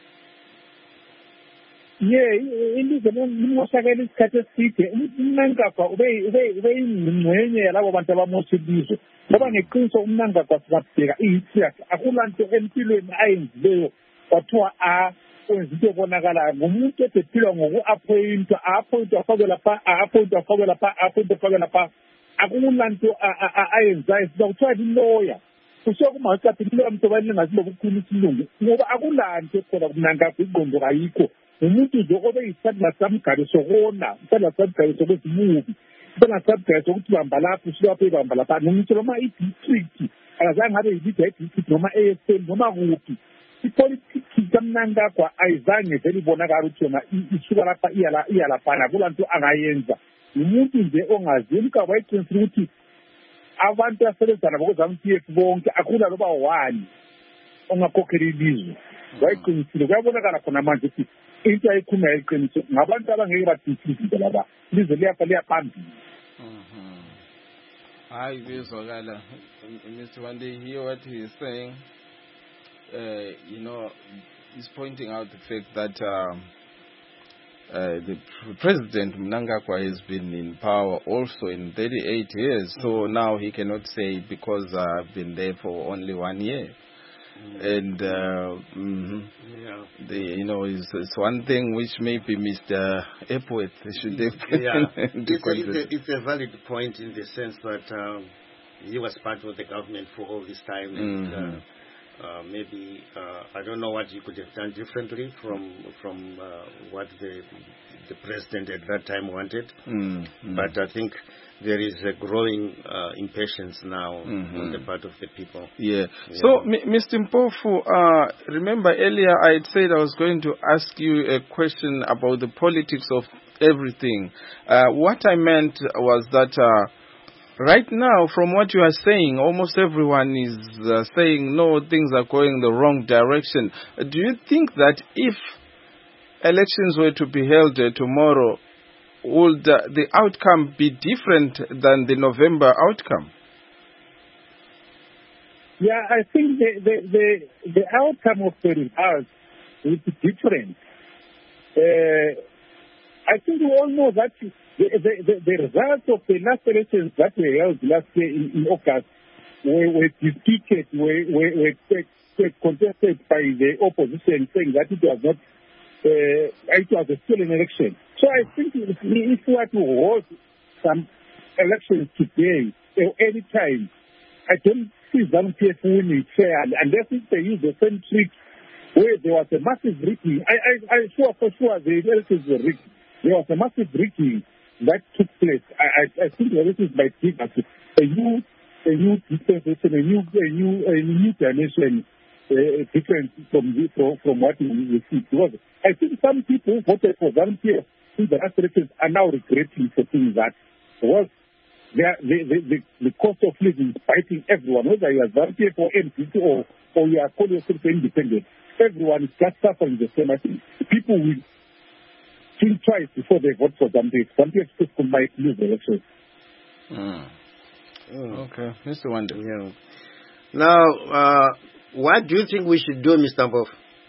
year. Ilizwe limoshakele isikhathi eside uMnangagwa ube yingxenye yalabo bantu abamosha ilizwe ngoba ngeqiniso uMnangagwa singabheka i-history yakhe akulanto empilweni ayenzileyo kwathiwa wenza into ebonakalayo ngumuntu esephilwa ngoku-appointwa afakwe lapha akulanto ayenzayo siza kuthiwa lilawyer kusuka kumawetsathi liloya mntu abalingazi lokukhuluma isilungu ngoba akulanto khona kuMnangagwa ingqondo kayikho umuntu nje obe yisandla samgalo sokona isandla samgalo sokwezimubi isandla samgalo sokuthi bamba lapho usulapho ibamba lapha ngitsho noma i-district akazange ngabe yilida i-district noma ASL noma kuphi ipolitiki kaMnangagwa ayizange vele ibonakala ukuthi yona isuka lapha iya laphana kulanto angayenza umuntu nje ongazi umgaba wayiqinisile ukuthi abantu asebenza nabo kwezamTF bonke akula loba one ongakhokhela ilizwe wayiqinisile kuyabonakala khona manje ukuthi into ayikhuluma yayiqiniso ngabantu abangeke badisizwe laba ilizwe liya phambili. Hayi kuyezwakala Mr. Wande hear what he is saying. He's pointing out the fact that the President Mnangagwa has been in power also in 38 years, so now he cannot say because I've been there for only 1 year. And it's one thing which maybe Mr. Epworth should have it's a valid point in the sense that he was part of the government for all this time, and maybe I don't know what he could have done differently from what the president at that time wanted. But I think there is a growing impatience now on the part of the people. So, Mr. Mpofu, remember earlier I had said I was going to ask you a question about the politics of everything. What I meant was that right now, from what you are saying, almost everyone is saying, no, things are going the wrong direction. Do you think that if elections were to be held tomorrow, would the outcome be different than the November outcome? Yeah, I think the outcome of the results with difference. I think we all know that the results of the last elections that were held last year in August were defeated, were contested by the opposition, saying that it was not, it was a stolen election. So I think if we were to hold some elections today or any time, I don't see ZANU-PF winning fair, unless if they use the same trick where there was a massive rigging. I sure for sure the elections were rigged. There was a massive rigging that took place. I think the elections might give us a new dispensation, a new dimension, different from what we see. Because I think some people voted for ZANU-PF in the last elections are now regretting for doing that. Because the cost of living is biting everyone, whether you are ZANU-PF or NPP or you are calling yourself independent. Everyone is just suffering the same. I think people will think twice before they vote for ZANU-PF. ZANU-PF might lose the election. Okay, Mr. Wande. Yeah. Now, what do you think we should do, Mr. Mpofu?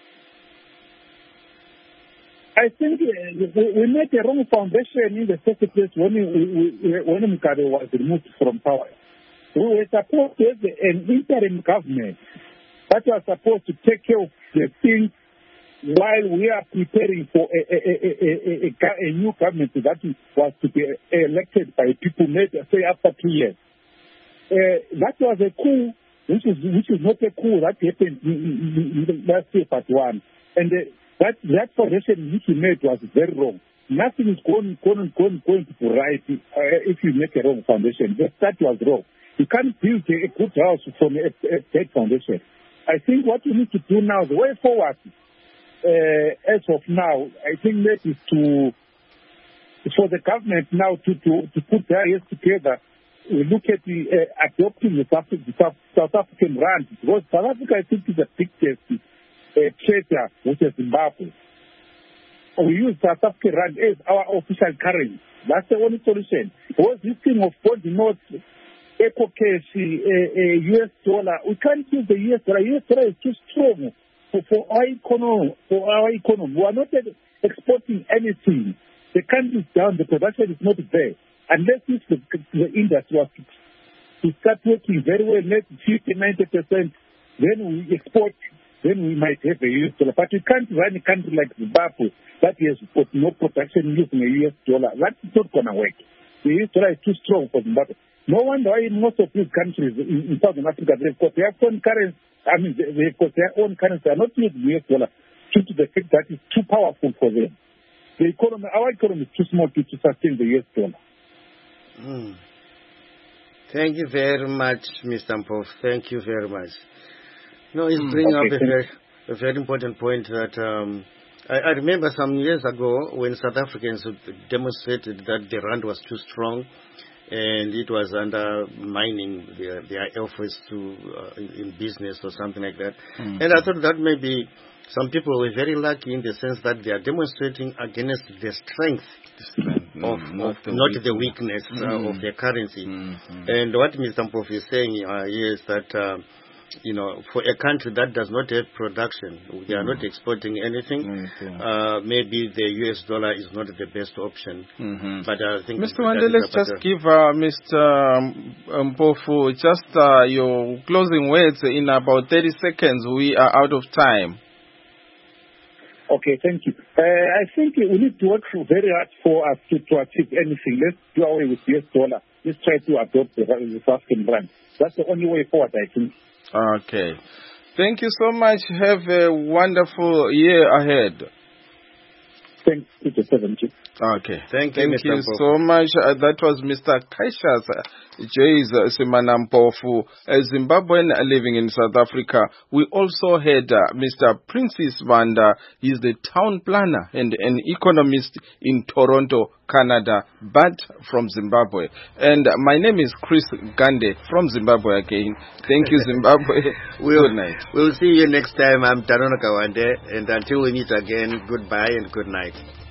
I think we made a wrong foundation in the first place when Mugabe was removed from power. We were supposed to have an interim government that was supposed to take care of the things while we are preparing for a new government that was to be elected by people made, say, after 2 years. That was a coup, which is not a coup that happened in last year, part one. And that foundation which you made was very wrong. Nothing is going to be right if you make a wrong foundation. That was wrong. You can't build a good house from a bad foundation. I think what we need to do now, the way forward, as of now, I think that is for the government now to put their heads together. We look at adopting the South African rand, because South Africa, I think, is a big trader with Zimbabwe. We use South African rand as our official currency. That's the only solution. Because this thing of bond notes, eco cash, US dollar, we can't use the US dollar. US dollar is too strong for our economy. We are not exporting anything. The country is down. The production is not there. Unless if the industry was to start working very well, net 50-90%, then we export, then we might have a US dollar. But you can't run a country like Zimbabwe that has got no production using a US dollar. That's not going to work. The US dollar is too strong for Zimbabwe. No wonder why in most of these countries in Southern Africa, they've got their own currency. I mean, they've got their own currency. They are not using the US dollar due to the fact that it's too powerful for them. The economy, our economy is too small to sustain the US dollar. Thank you very much, Mr. Mpofu. Thank you very much. No, it's bringing up a very important point that I remember some years ago when South Africans demonstrated that the rand was too strong and it was undermining their efforts in business or something like that. And I thought that maybe some people were very lucky in the sense that they are demonstrating against the strength of not the weakness of their currency. And what Mr. Mpofu is saying here is that for a country that does not have production, they are not exporting anything, maybe the US dollar is not the best option. But I think Mr. Wande, let's just give Mr. Mpofu just your closing words in about 30 seconds. We are out of time. Okay, thank you. I think we need to work very hard for us to achieve anything. Let's do away with the US dollar. Let's try to adopt the South African rand. That's the only way forward, I think. Okay. Thank you so much. Have a wonderful year ahead. Thank you, Mr. 70. Okay. Thank you so much. That was Mr. Cassius Jays Simana Mpofu, a Zimbabwean living in South Africa. We also had Mr. Princess Vanda. He's the town planner and an economist in Toronto, Canada, but from Zimbabwe. And my name is Chris Gande from Zimbabwe again. Thank you, Zimbabwe. Good night. We'll see you next time. I'm Tarono Kawande, and until we meet again, goodbye and good night.